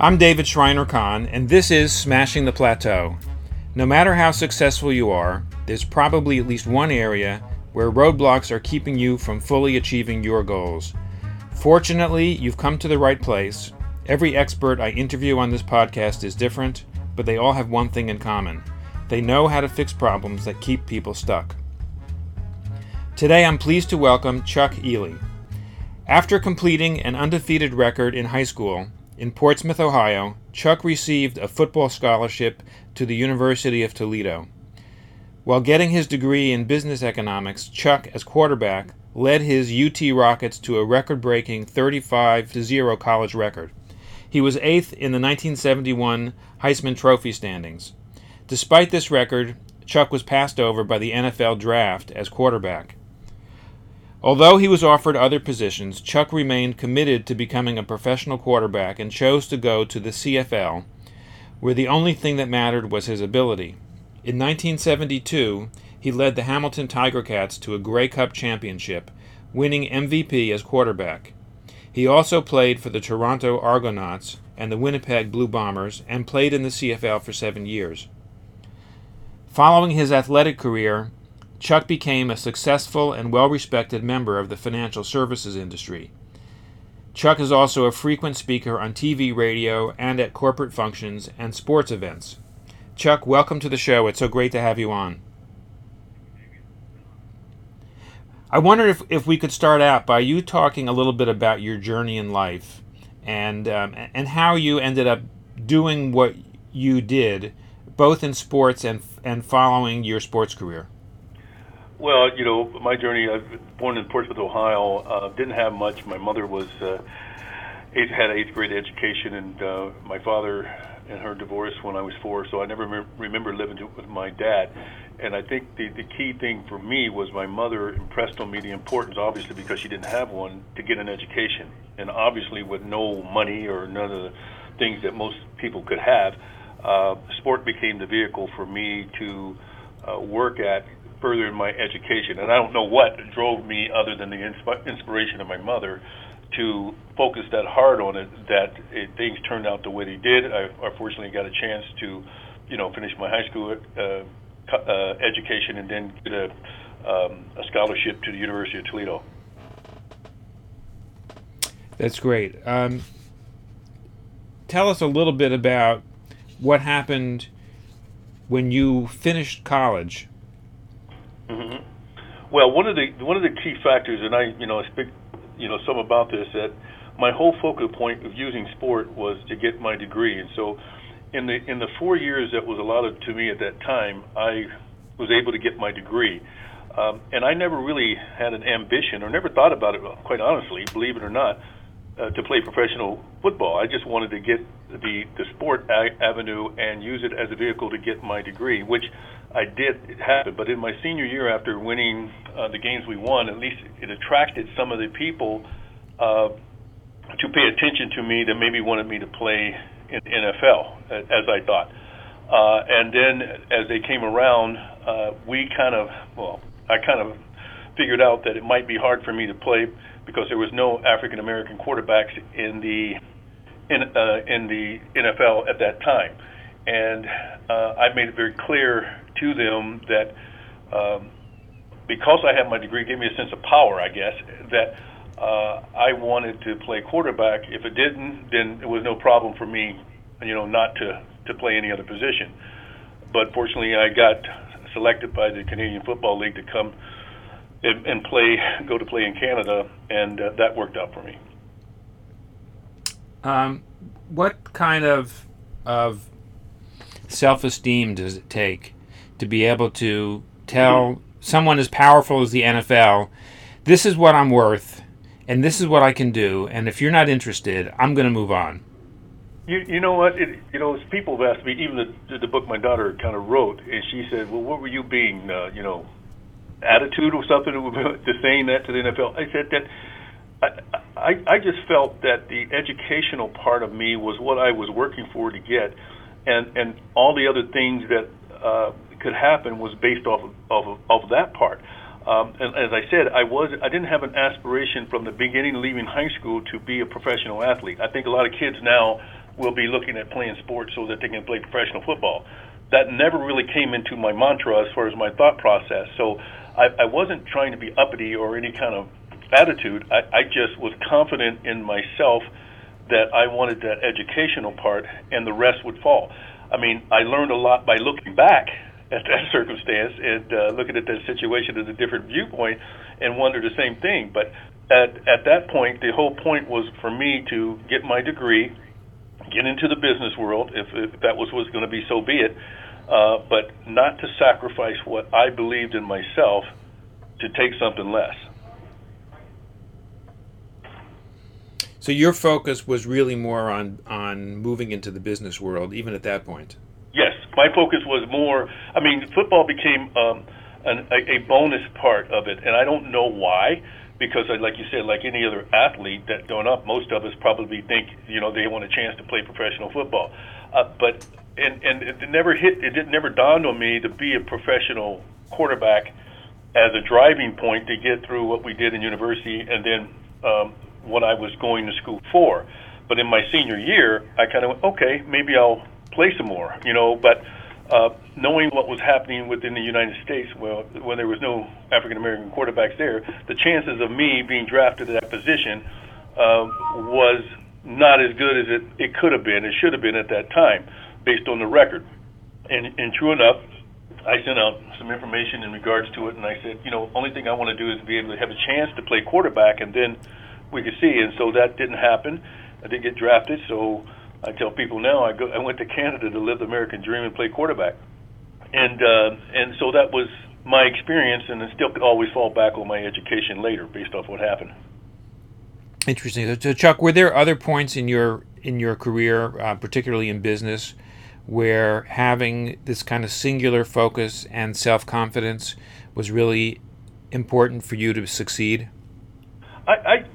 I'm David Schreiner-Kahn, and this is Smashing the Plateau. No matter how successful you are, there's probably at least one area where roadblocks are keeping you from fully achieving your goals. Fortunately, you've come to the right place. Every expert I interview on this podcast is different, but they all have one thing in common. They know how to fix problems that keep people stuck. Today I'm pleased to welcome Chuck Ealey. After completing an undefeated record in high school, in Portsmouth, Ohio, Chuck received a football scholarship to the University of Toledo. While getting his degree in business economics, Chuck, as quarterback, led his UT Rockets to a record-breaking 35-0 college record. He was 8th in the 1971 Heisman Trophy standings. Despite this record, Chuck was passed over by the NFL draft as quarterback. Although he was offered other positions, Chuck remained committed to becoming a professional quarterback and chose to go to the CFL, where the only thing that mattered was his ability. In 1972, he led the Hamilton Tiger Cats to a Grey Cup championship, winning MVP as quarterback. He also played for the Toronto Argonauts and the Winnipeg Blue Bombers and played in the CFL for 7 years. Following his athletic career, Chuck became a successful and well-respected member of the financial services industry. Chuck is also a frequent speaker on TV, radio, and at corporate functions and sports events. Chuck, welcome to the show. It's so great to have you on. I wonder if we could start out by you talking a little bit about your journey in life and how you ended up doing what you did, both in sports and following your sports career. Well, my journey, I was born in Portsmouth, Ohio, didn't have much. My mother had an eighth grade education, and my father and her divorced when I was 4, so I never remember living with my dad. And I think the key thing for me was my mother impressed on me the importance, obviously because she didn't have one, to get an education. And obviously with no money or none of the things that most people could have, sport became the vehicle for me to work at further in my education. And I don't know what drove me other than the inspiration of my mother to focus that hard on it, that things turned out the way they did. I fortunately got a chance to, finish my high school education and then get a scholarship to the University of Toledo. That's great. Tell us a little bit about what happened when you finished college. Mm-hmm. Well, one of the key factors, and I speak some about this, that my whole focal point of using sport was to get my degree. And so in the 4 years that was allotted to me at that time, I was able to get my degree. And I never really had an ambition, or never thought about it, quite honestly, believe it or not, to play professional football. I just wanted to get the sport avenue and use it as a vehicle to get my degree, which I did happen. But in my senior year, after winning the games we won, at least it attracted some of the people to pay attention to me that maybe wanted me to play in NFL, as I thought. And then as they came around, I kind of figured out that it might be hard for me to play because there was no African American quarterbacks in the NFL at that time. And I made it very clear to them that because I had my degree, it gave me a sense of power, I guess, that I wanted to play quarterback. If it didn't, then it was no problem for me, not to play any other position. But fortunately, I got selected by the Canadian Football League to come and go to play in Canada, and that worked out for me. What kind of self-esteem does it take to be able to tell someone as powerful as the NFL, this is what I'm worth, and this is what I can do, and if you're not interested, I'm going to move on? You know what? People have asked me, even the book my daughter kind of wrote, and she said, well, what were you being, attitude or something to saying that to the NFL? I said that I just felt that the educational part of me was what I was working for to get, and all the other things that could happen was based off of that part. And as I said, I didn't have an aspiration from the beginning, leaving high school, to be a professional athlete. I think a lot of kids now will be looking at playing sports so that they can play professional football. That never really came into my mantra as far as my thought process. So I wasn't trying to be uppity or any kind of attitude. I just was confident in myself that I wanted that educational part, and the rest would fall. I mean, I learned a lot by looking back at that circumstance and looking at that situation as a different viewpoint and wonder the same thing. But at that point, the whole point was for me to get my degree, get into the business world, if that was going to be, so be it, but not to sacrifice what I believed in myself to take something less. So your focus was really more on moving into the business world, even at that point. Yes, my focus was more. I mean, football became a bonus part of it, and I don't know why. Because, like you said, like any other athlete that growing up, most of us probably think they want a chance to play professional football. But it never dawned on me to be a professional quarterback as a driving point to get through what we did in university, and then what I was going to school for. But in my senior year, I kind of went, okay, maybe I'll play some more, But knowing what was happening within the United States, well, when there was no African-American quarterbacks there, the chances of me being drafted to that position was not as good as it could have been, it should have been at that time, based on the record. And true enough, I sent out some information in regards to it, and I said, only thing I want to do is be able to have a chance to play quarterback, and then we could see. And so that didn't happen. I didn't get drafted, so I tell people now I went to Canada to live the American dream and play quarterback. And so that was my experience, and it still could always fall back on my education later based off what happened. Interesting. So Chuck, were there other points in your career, particularly in business, where having this kind of singular focus and self-confidence was really important for you to succeed? I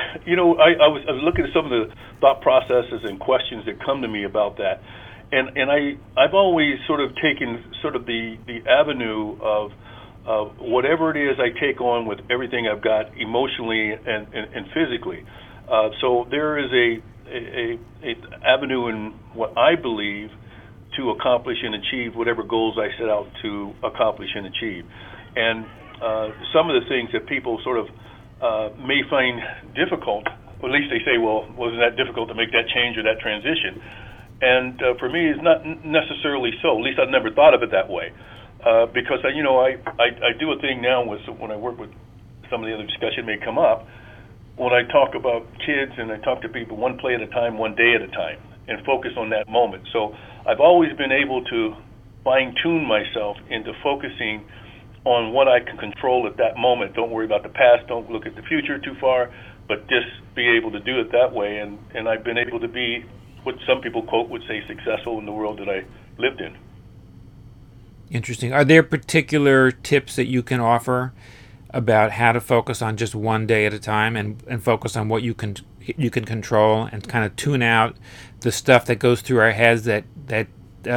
was looking at some of the thought processes and questions that come to me about that, and I've always sort of taken sort of the avenue of whatever it is I take on with everything I've got emotionally and physically. So there is a avenue in what I believe to accomplish and achieve whatever goals I set out to accomplish and achieve, and some of the things that people sort of may find difficult, or at least they say, well, wasn't that difficult to make that change or that transition? And for me, it's not necessarily so. At least I've never thought of it that way. Because, I do a thing now when I work with some of the other discussion may come up, when I talk about kids and I talk to people one play at a time, one day at a time, and focus on that moment. So I've always been able to fine-tune myself into focusing on what I can control at that moment. Don't worry about the past, don't look at the future too far, but just be able to do it that way. And I've been able to be what some people would say successful in the world that I lived in. Interesting. Are there particular tips that you can offer about how to focus on just one day at a time and focus on what you can control and kind of tune out the stuff that goes through our heads that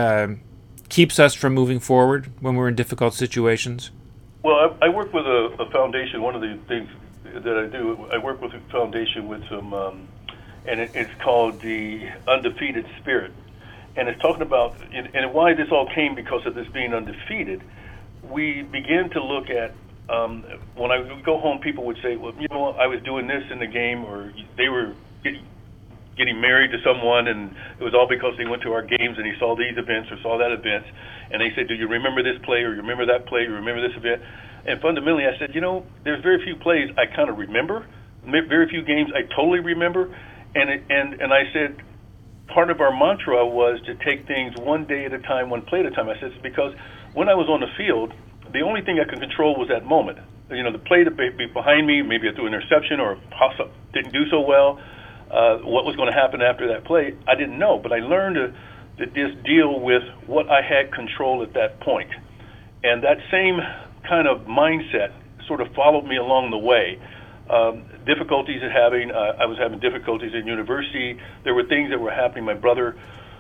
keeps us from moving forward when we're in difficult situations? Well, I work with a foundation. One of the things that I do, I work with a foundation with some, and it's called the Undefeated Spirit. And it's talking about, and why this all came because of this being undefeated. We began to look at, when I would go home, people would say, well, I was doing this in the game, or they were getting married to someone, and it was all because they went to our games and he saw these events or saw that event, and they said, do you remember this play, or you remember that play, you remember this event? And fundamentally I said, there's very few plays I kind of remember, very few games I totally remember, and I said, part of our mantra was to take things one day at a time, one play at a time. I said, it's because when I was on the field, the only thing I could control was that moment. The play to be behind me, maybe I threw an interception or didn't do so well. What was going to happen after that play, I didn't know. But I learned to just deal with what I had control at that point. And that same kind of mindset sort of followed me along the way. Difficulties I was having difficulties in university. There were things that were happening. My brother,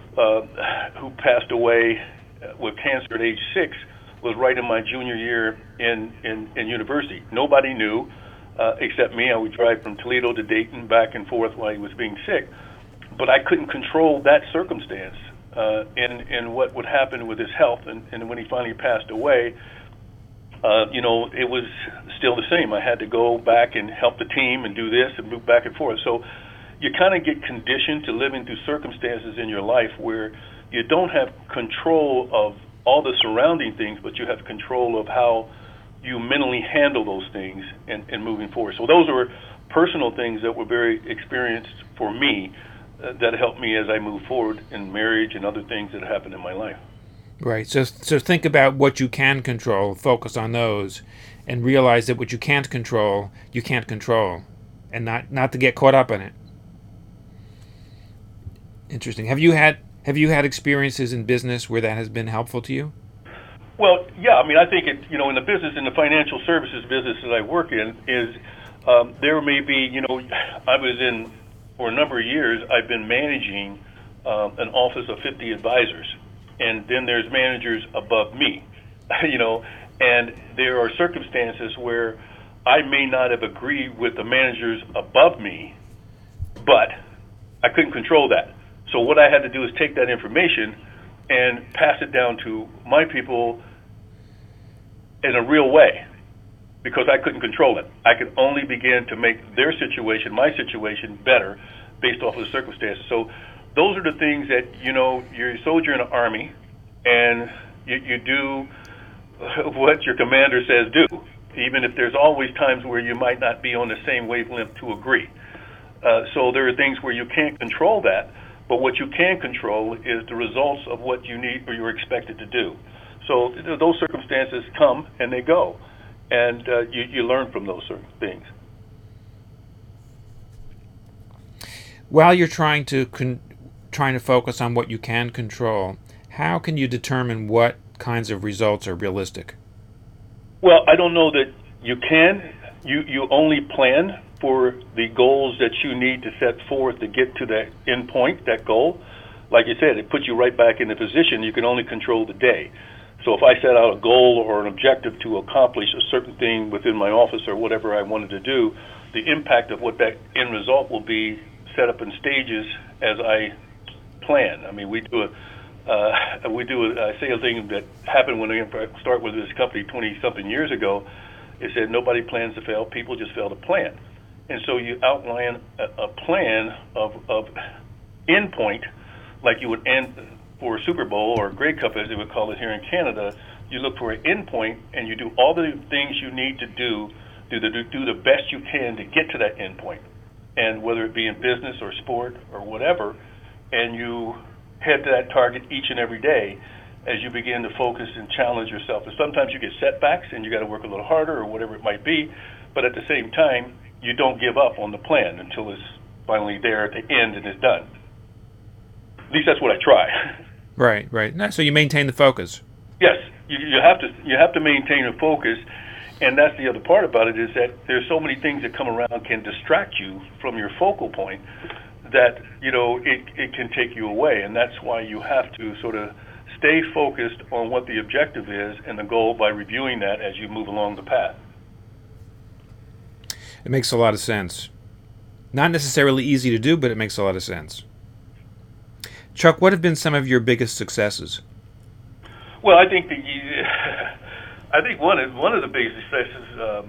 who passed away with cancer at age 6, was right in my junior year in university. Nobody knew except me. I would drive from Toledo to Dayton back and forth while he was being sick. but I couldn't control that circumstance and what would happen with his health. And when he finally passed away, it was still the same. I had to go back and help the team and do this and move back and forth. So you kind of get conditioned to living through circumstances in your life where you don't have control of all the surrounding things, but you have control of how you mentally handle those things and moving forward. So those were personal things that were very experienced for me that helped me as I move forward in marriage and other things that happened in my life. Right. So think about what you can control, focus on those, and realize that what you can't control, and not to get caught up in it. Interesting. Have you had experiences in business where that has been helpful to you? Well, yeah. I mean, I think in the financial services business that I work in, is there may be, I was in, for a number of years, I've been managing an office of 50 advisors, and then there's managers above me, and there are circumstances where I may not have agreed with the managers above me, but I couldn't control that. So what I had to do is take that information and pass it down to my people in a real way, because I couldn't control it. I could only begin to make my situation better based off of the circumstances. So those are the things that, you're a soldier in an army, and you do what your commander says do, even if there's always times where you might not be on the same wavelength to agree. So there are things where you can't control that, but what you can control is the results of what you need or you're expected to do. So those circumstances come and they go, and you learn from those certain things. While you're trying to focus on what you can control, how can you determine what kinds of results are realistic? Well, I don't know that you can. You only plan for the goals that you need to set forth to get to that end point, that goal. Like you said, it puts you right back in the position. You can only control the day. So if I set out a goal or an objective to accomplish a certain thing within my office or whatever I wanted to do, the impact of what that end result will be set up in stages as I plan. I mean, we do a sales thing that happened when I started with this company 20-something years ago. It said nobody plans to fail, people just fail to plan. And so you outline a plan of endpoint, like you would end for a Super Bowl or a Grey Cup, as they would call it here in Canada. You look for an endpoint, and you do all the things you need to do the best you can to get to that endpoint. And whether it be in business or sport or whatever, and you head to that target each and every day as you begin to focus and challenge yourself. And sometimes you get setbacks and you got to work a little harder or whatever it might be, but at the same time, you don't give up on the plan until it's finally there at the end and it's done. At least that's what I try. Right. So you maintain the focus. Yes, you have to maintain a focus, and that's the other part about it, is that there's so many things that come around can distract you from your focal point that it can take you away, and that's why you have to sort of stay focused on what the objective is and the goal by reviewing that as you move along the path. It makes a lot of sense. Not necessarily easy to do, but it makes a lot of sense. Chuck, what have been some of your biggest successes? Well, I think one of the biggest successes.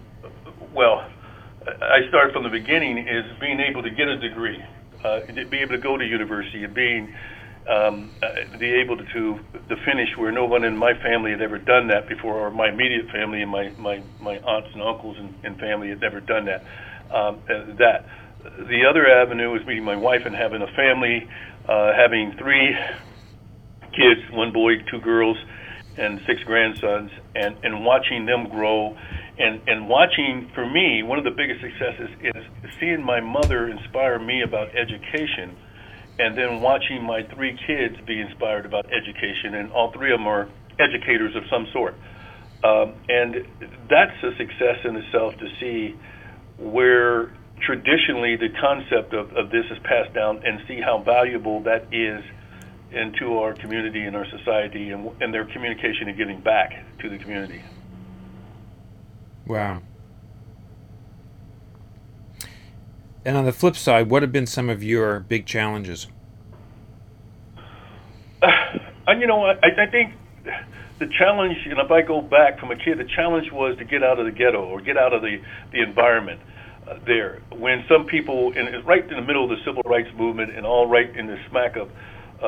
I started from the beginning is being able to get a degree, be able to go to university, and be able to finish where no one in my family had ever done that before, or my immediate family and my aunts and uncles and family had never done that. The other avenue was meeting my wife and having a family, having 3 kids, 1 boy, 2 girls, and 6 grandsons, and watching them grow. And watching, for me, one of the biggest successes is seeing my mother inspire me about education, and then watching my 3 kids be inspired about education, and all 3 of them are educators of some sort. And that's a success in itself, to see where traditionally the concept of this is passed down, and see how valuable that is into our community and our society, and their communication and giving back to the community. Wow. And on the flip side, what have been some of your big challenges? I think the challenge, if I go back from a kid, the challenge was to get out of the ghetto or get out of the environment there. When some people, and right in the middle of the civil rights movement and all right in the smack of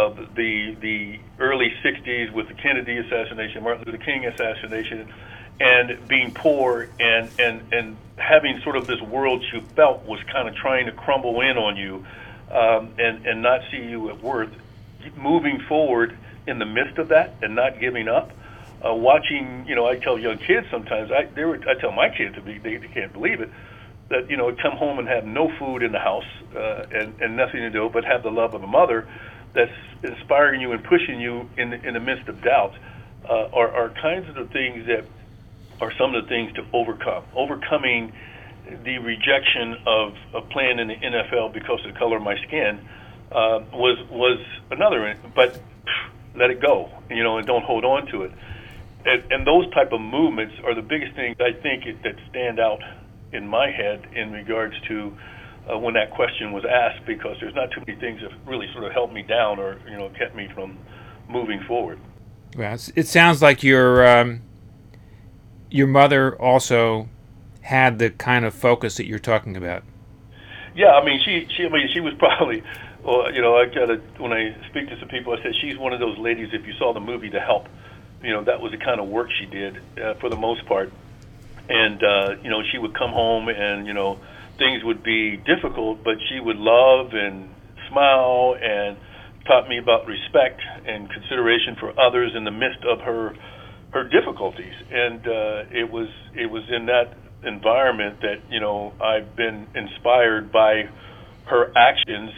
the early 60s with the Kennedy assassination, Martin Luther King assassination, and being poor and having sort of this world you felt was kind of trying to crumble in on you and not see you at worth, moving forward in the midst of that and not giving up. Watching, I tell young kids sometimes, I tell my kids, they can't believe it, that, come home and have no food in the house and nothing to do but have the love of a mother that's inspiring you and pushing you in the midst of doubt are kinds of the things that are some of the things to overcome. Overcoming the rejection of playing in the NFL because of the color of my skin was another, but let it go, and don't hold on to it. And those type of movements are the biggest things I think that stand out in my head in regards to when that question was asked, because there's not too many things that really sort of held me down or kept me from moving forward. Well, it sounds like your mother also had the kind of focus that you're talking about. Yeah, she was probably, when I speak to some people, I said she's one of those ladies. If you saw the movie The Help, that was the kind of work she did for the most part. And she would come home and things would be difficult, but she would love and smile and taught me about respect and consideration for others in the midst of her difficulties. And it was in that environment that I've been inspired by her actions,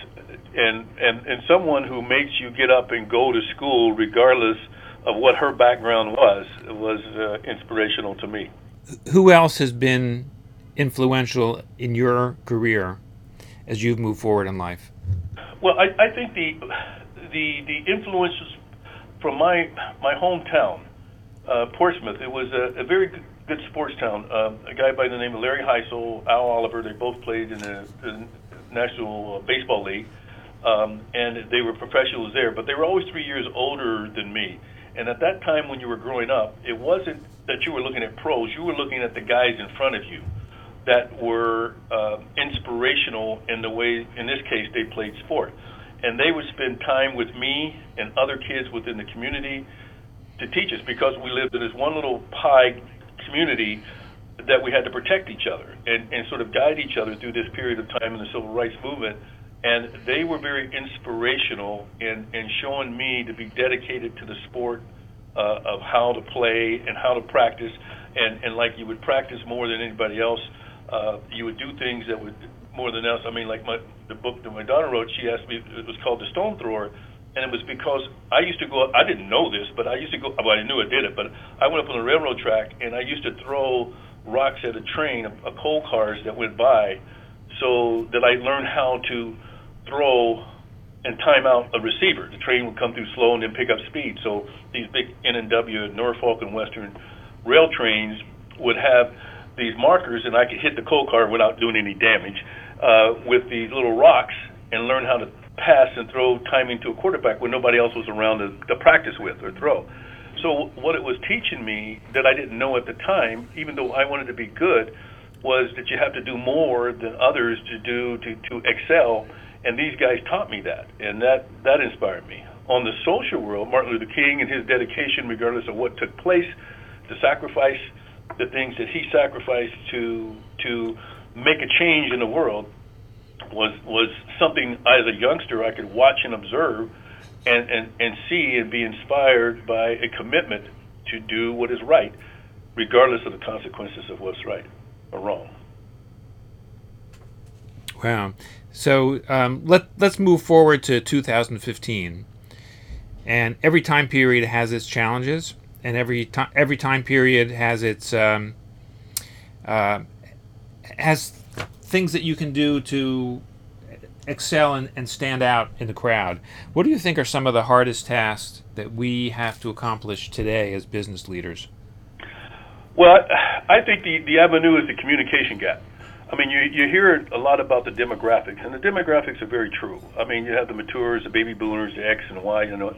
and someone who makes you get up and go to school regardless of what her background was inspirational to me. Who else has been influential in your career as you've moved forward in life? Well, I think the influences from my hometown, Portsmouth. It was a very good sports town. A guy by the name of Larry Heisel, Al Oliver, they both played in the National Baseball League, and they were professionals there, but they were always 3 years older than me. And at that time when you were growing up, it wasn't that you were looking at pros, you were looking at the guys in front of you that were inspirational in the way, in this case, they played sport. And they would spend time with me and other kids within the community to teach us, because we lived in this one little pie community that we had to protect each other and sort of guide each other through this period of time in the civil rights movement. And they were very inspirational in showing me to be dedicated to the sport of how to play and how to practice. And like you would practice more than anybody else. You would do things that would more than else. I mean, like the book that my daughter wrote, she asked me, it was called The Stone Thrower. And it was because I used to go, I didn't know this, but I used to go, well, I knew I did it, but I went up on the railroad track and I used to throw rocks at a train of coal cars that went by, so that I learned how to throw and time out a receiver. The train would come through slow and then pick up speed. So these big N&W, Norfolk and Western rail trains would have these markers, and I could hit the coal car without doing any damage with these little rocks and learn how to pass and throw timing to a quarterback when nobody else was around to practice with or throw. So what it was teaching me that I didn't know at the time, even though I wanted to be good, was that you have to do more than others to excel. And these guys taught me that, and that inspired me. On the social world, Martin Luther King and his dedication, regardless of what took place, to sacrifice the things that he sacrificed to make a change in the world, was something as a youngster I could watch and observe and see and be inspired by a commitment to do what is right, regardless of the consequences of what's right or wrong. Wow. So let's move forward to 2015. And every time period has its challenges, and every time period has its has things that you can do to excel and stand out in the crowd. What do you think are some of the hardest tasks that we have to accomplish today as business leaders? Well, I think the avenue is the communication gap. I mean, you hear a lot about the demographics, and the demographics are very true. I mean, you have the matures, the baby boomers, the X and Y. I know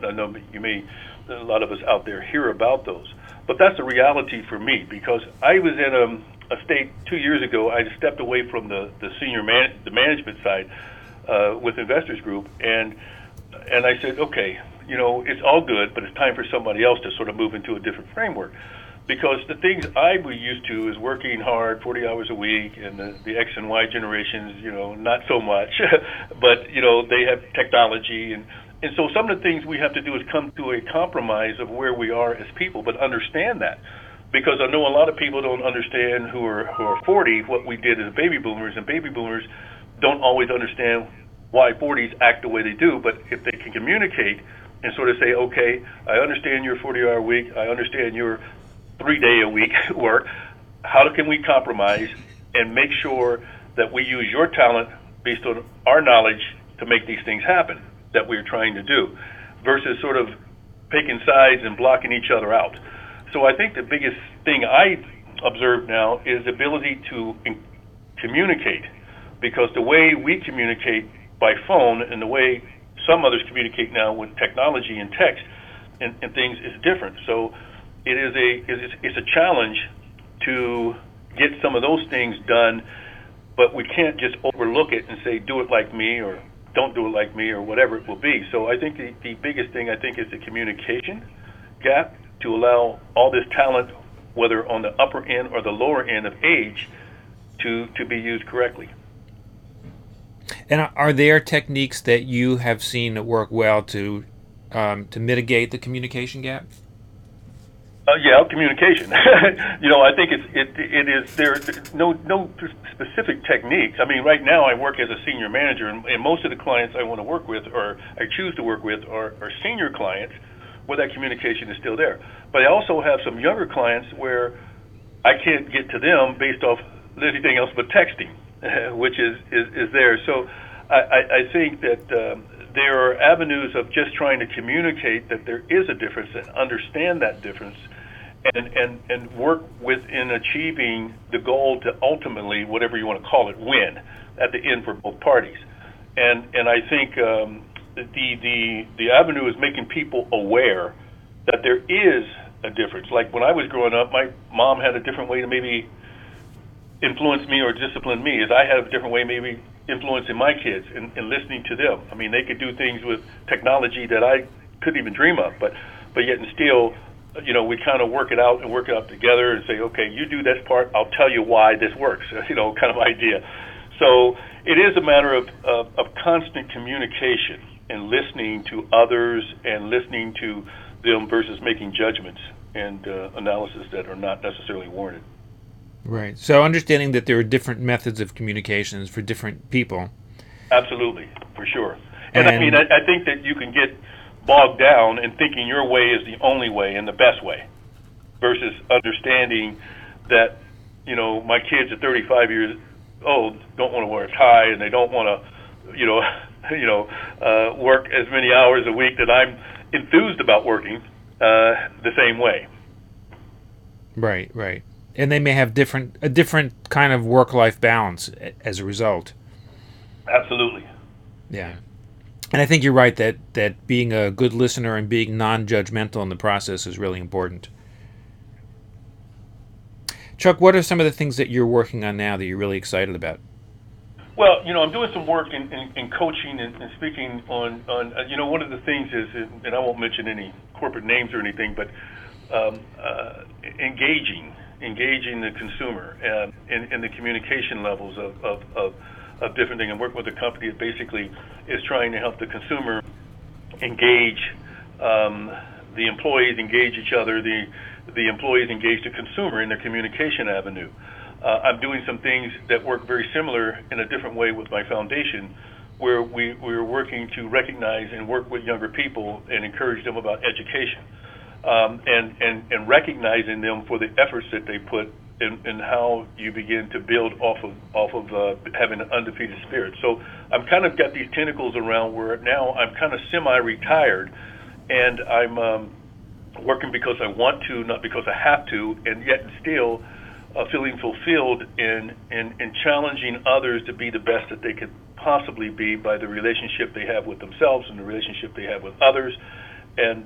a lot of us out there hear about those, but that's the reality for me, because I was in a state 2 years ago. I stepped away from the management side with Investors Group, and I said, okay, it's all good, but it's time for somebody else to sort of move into a different framework. Because the things I was used to is working hard, 40 hours a week, and the X and Y generations, not so much, but, they have technology. And so some of the things we have to do is come to a compromise of where we are as people, but understand that. Because I know a lot of people don't understand who are 40 what we did as baby boomers, and baby boomers don't always understand why 40s act the way they do. But if they can communicate and sort of say, okay, I understand your 40-hour week, I understand your 3-day-a-week work, how can we compromise and make sure that we use your talent based on our knowledge to make these things happen that we're trying to do, versus sort of picking sides and blocking each other out. So I think the biggest thing I observe now is the ability to communicate, because the way we communicate by phone and the way some others communicate now with technology and text and things is different. So it's a challenge to get some of those things done, but we can't just overlook it and say, do it like me or don't do it like me or whatever it will be. So I think the biggest thing, I think, is the communication gap to allow all this talent, whether on the upper end or the lower end of age, to be used correctly. And are there techniques that you have seen that work well to mitigate the communication gap? Communication. I think it is there's no specific techniques. I mean, right now I work as a senior manager, and most of the clients I want to work with, or I choose to work with, are senior clients where that communication is still there. But I also have some younger clients where I can't get to them based off anything else but texting, which is there. So I think that there are avenues of just trying to communicate that there is a difference and understand that difference, and work within achieving the goal to ultimately, whatever you want to call it, win at the end for both parties. And I think the avenue is making people aware that there is a difference. Like when I was growing up, my mom had a different way to maybe influence me or discipline me, as I had a different way maybe influencing my kids and listening to them. I mean, they could do things with technology that I couldn't even dream of, but yet and still, we kind of work it out together and say, okay, you do this part, I'll tell you why this works, kind of idea. So it is a matter of constant communication and listening to others and listening to them versus making judgments and analysis that are not necessarily warranted. Right. So understanding that there are different methods of communications for different people. Absolutely, for sure. And I mean, I think that you can get bogged down in thinking your way is the only way and the best way, versus understanding that, my kids at 35 years old don't want to wear a tie, and they don't want to, work as many hours a week that I'm enthused about working the same way. Right. And they may have a different kind of work-life balance as a result. Absolutely. Yeah. And I think you're right that being a good listener and being non-judgmental in the process is really important. Chuck, what are some of the things that you're working on now that you're really excited about? Well, I'm doing some work in coaching and speaking on one of the things is, and I won't mention any corporate names or anything, but engaging the consumer in the communication levels of different things. I'm working with a company that basically is trying to help the consumer engage, the employees engage each other, the employees engage the consumer in their communication avenue. I'm doing some things that work very similar in a different way with my foundation, where we're working to recognize and work with younger people and encourage them about education, and recognizing them for the efforts that they put in how you begin to build off of having an undefeated spirit. So I'm kind of got these tentacles around where now I'm kind of semi-retired, and I'm working because I want to, not because I have to, and yet still feeling fulfilled in challenging others to be the best that they could possibly be by the relationship they have with themselves and the relationship they have with others, and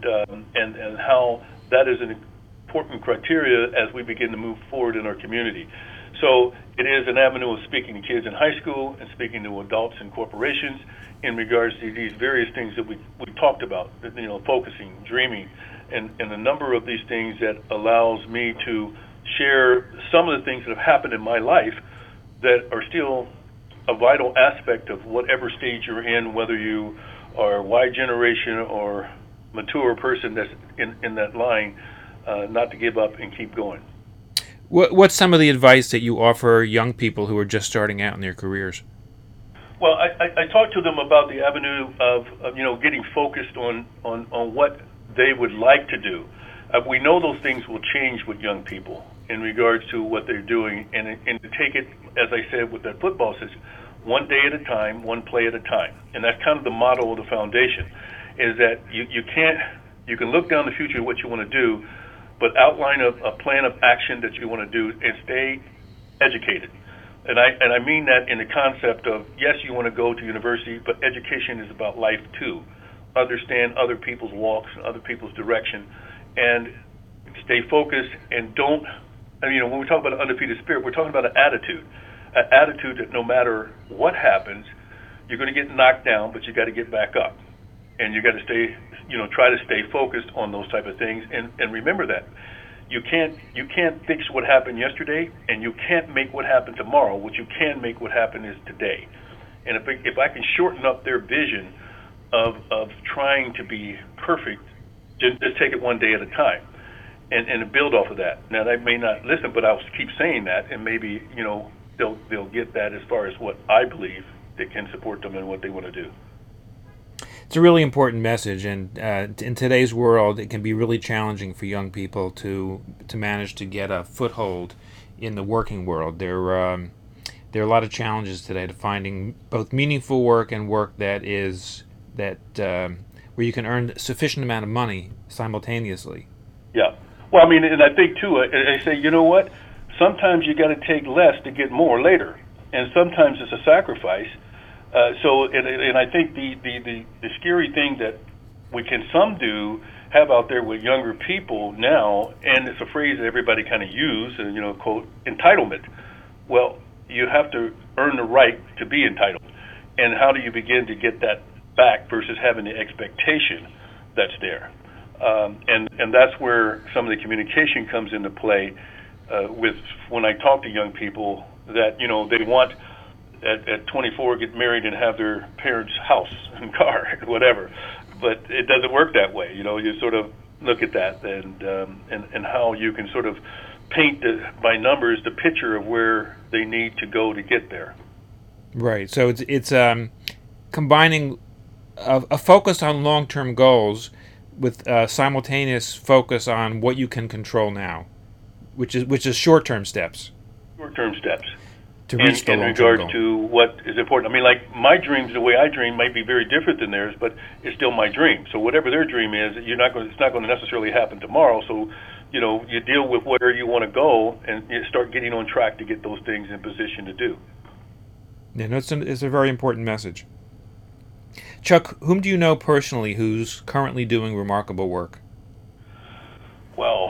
how that is an important criteria as we begin to move forward in our community. So it is an avenue of speaking to kids in high school and speaking to adults in corporations in regards to these various things that we talked about, focusing, dreaming, and a number of these things that allows me to share some of the things that have happened in my life that are still a vital aspect of whatever stage you're in, whether you are Y generation or mature person that's in that line, not to give up and keep going. What's some of the advice that you offer young people who are just starting out in their careers? Well, I talk to them about the avenue of getting focused on what they would like to do. We know those things will change with young people in regards to what they're doing, and to take it, as I said, with that football system, one day at a time, one play at a time. And that's kind of the motto of the foundation, is that you can look down the future of what you want to do, but outline a plan of action that you want to do and stay educated. And I mean that in the concept of, yes, you want to go to university, but education is about life too. Understand other people's walks and other people's direction, and stay focused, and don't, when we talk about an undefeated spirit, we're talking about an attitude that no matter what happens, you're going to get knocked down, but you got to get back up. And you got to stay, try to stay focused on those type of things, and remember that you can't fix what happened yesterday, and you can't make what happened tomorrow. What you can make what happened is today. And if I can shorten up their vision of trying to be perfect, just take it one day at a time, and build off of that. Now they may not listen, but I'll keep saying that, and maybe they'll get that as far as what I believe that can support them in what they want to do. It's a really important message, and in today's world, it can be really challenging for young people to manage to get a foothold in the working world. There are a lot of challenges today to finding both meaningful work and work that where you can earn sufficient amount of money simultaneously. Yeah. Well, and I think too, I say, you know what? Sometimes you got to take less to get more later, and sometimes it's a sacrifice. And I think the scary thing that we can have out there with younger people now, and it's a phrase that everybody kind of use, quote, entitlement. Well, you have to earn the right to be entitled. And how do you begin to get that back versus having the expectation that's there? And that's where some of the communication comes into play with when I talk to young people that, they want at 24 get married and have their parents' house and car, whatever. But it doesn't work that way. You sort of look at that and how you can sort of paint by numbers the picture of where they need to go to get there. Right. So it's combining a focus on long-term goals with a simultaneous focus on what you can control now, which is short-term steps. Short-term steps. To reach the in regards to what is important. Like my dreams, the way I dream might be very different than theirs, but it's still my dream. So whatever their dream is, it's not going to necessarily happen tomorrow. So, you deal with where you want to go and you start getting on track to get those things in position to do. Yeah, no, it's a very important message. Chuck, whom do you know personally who's currently doing remarkable work? Well,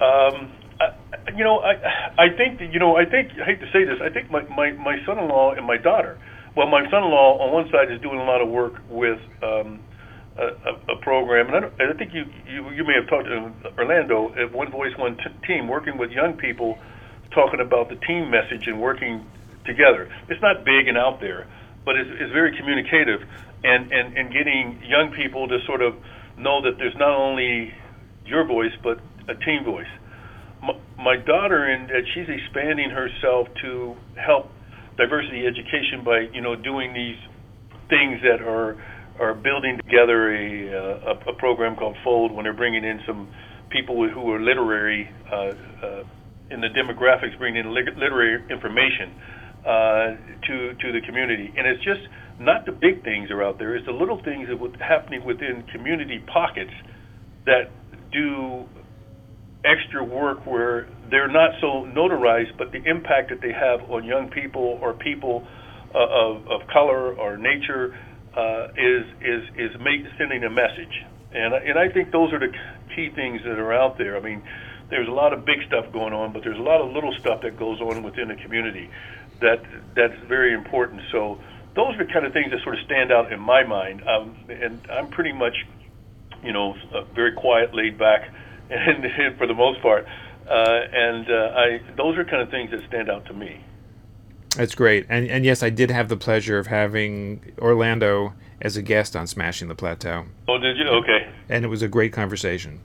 I hate to say this, I think my son-in-law and my daughter, well, my son-in-law on one side is doing a lot of work with a program, and I think you may have talked to Orlando at One Voice, One Team, working with young people, talking about the team message and working together. It's not big and out there, but it's very communicative, and getting young people to sort of know that there's not only your voice, but a team voice. My daughter, and she's expanding herself to help diversity education by doing these things that are building together a program called Fold, when they're bringing in some people who are literary in the demographics, bringing in literary information to the community. And it's just not the big things are out there; it's the little things that are happening within community pockets that do extra work where they're not so notarized, but the impact that they have on young people or people of color or nature is sending a message. And I think those are the key things that are out there. I mean, there's a lot of big stuff going on, but there's a lot of little stuff that goes on within the community that's very important. So those are the kind of things that sort of stand out in my mind. And I'm pretty much, very quiet, laid back, and for the most part. Those are kind of things that stand out to me. That's great. And yes, I did have the pleasure of having Orlando as a guest on Smashing the Plateau. Oh, did you? Okay. And it was a great conversation.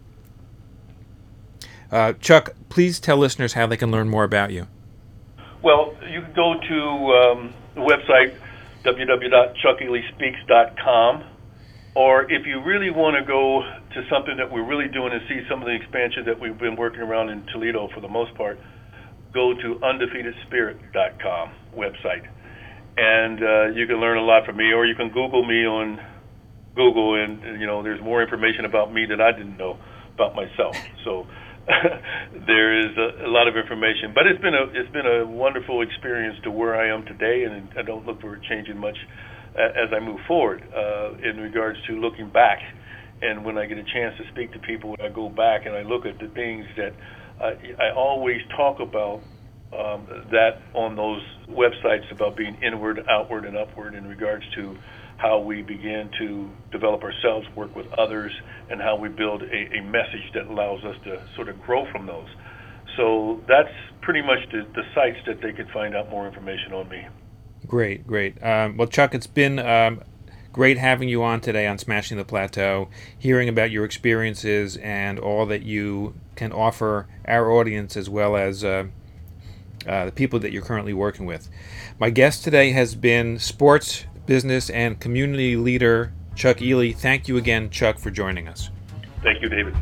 Chuck, please tell listeners how they can learn more about you. Well, you can go to the website, www.chuckealyspeaks.com, or if you really want to go to something that we're really doing and see some of the expansion that we've been working around in Toledo for the most part, go to undefeatedspirit.com website. And you can learn a lot from me, or you can Google me on Google, and there's more information about me that I didn't know about myself. So there is a lot of information, but it's been a wonderful experience to where I am today, and I don't look for changing much as I move forward in regards to looking back. And when I get a chance to speak to people, I go back and I look at the things that I always talk about that on those websites about being inward, outward, and upward in regards to how we begin to develop ourselves, work with others, and how we build a message that allows us to sort of grow from those. So that's pretty much the sites that they could find out more information on me. Great. Well, Chuck, it's been great having you on today on Smashing the Plateau, hearing about your experiences and all that you can offer our audience as well as the people that you're currently working with. My guest today has been sports, business, and community leader Chuck Ely. Thank you again, Chuck, for joining us. Thank you, David.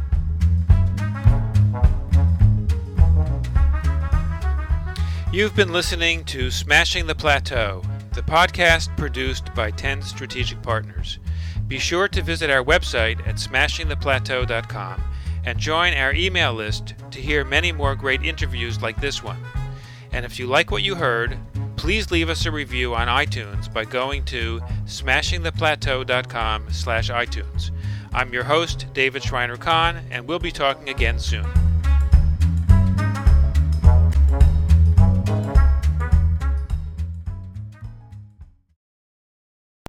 You've been listening to Smashing the Plateau, the podcast produced by 10 Strategic Partners. Be sure to visit our website at smashingtheplateau.com and join our email list to hear many more great interviews like this one. And if you like what you heard, please leave us a review on iTunes by going to smashingtheplateau.com/iTunes. I'm your host, David Schreiner-Kahn, and we'll be talking again soon.